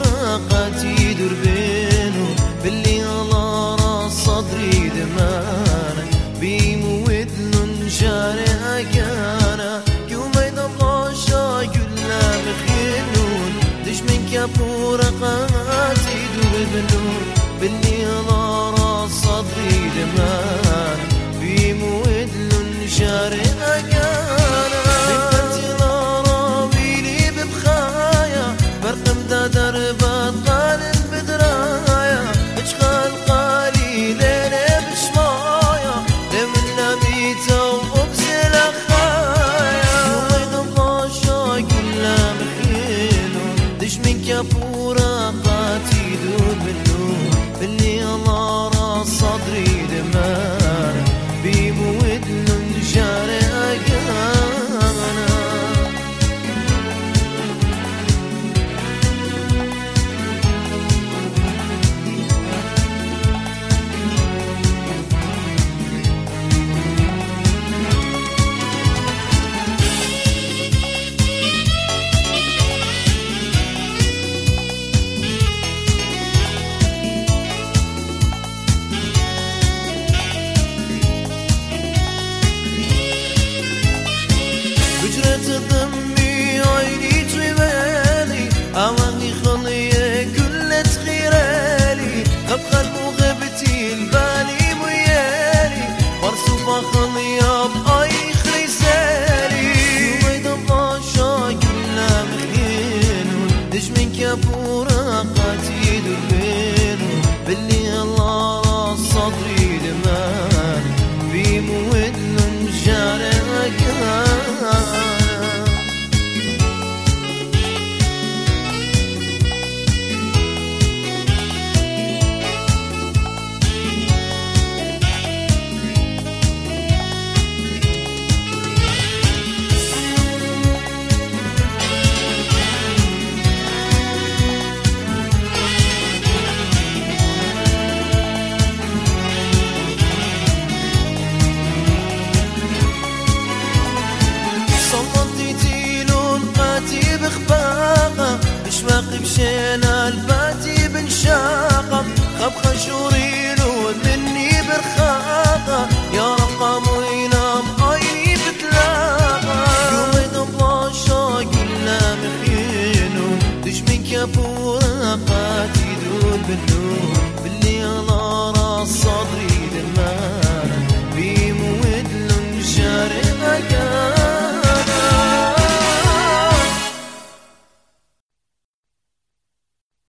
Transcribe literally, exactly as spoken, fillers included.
قاتي دربينو باللي على راس صدري دمانه بيمود شارع أجانا يومين الله شايل لا مخينون دش من كابور قاتي دربينو باللي على راس صدري دمانه بيمود شارع أجانا دربات قالن بدرايا اشغال قالي ليلة بشمايا لمن نبيته وابزل اخايا يومين الله شاي كلها مخينو دش من كابورا قاتي دربنو باللي الله راس صدري دمار بيمود لنجاري اقانا ضمي عيني تغيبالي عواني خليه كل تخيرالي غب قلب وغبتي البالي ويالي مرصوفة خليه بأي خريسالي يومين الله شاي كلها مخينو دش من كابورا قاتي دربينو باللي الله راس صدري دمان بيمود لنجاري أكان بخباقة بشواقي بشينا الباتي بنشاقة خب خشوري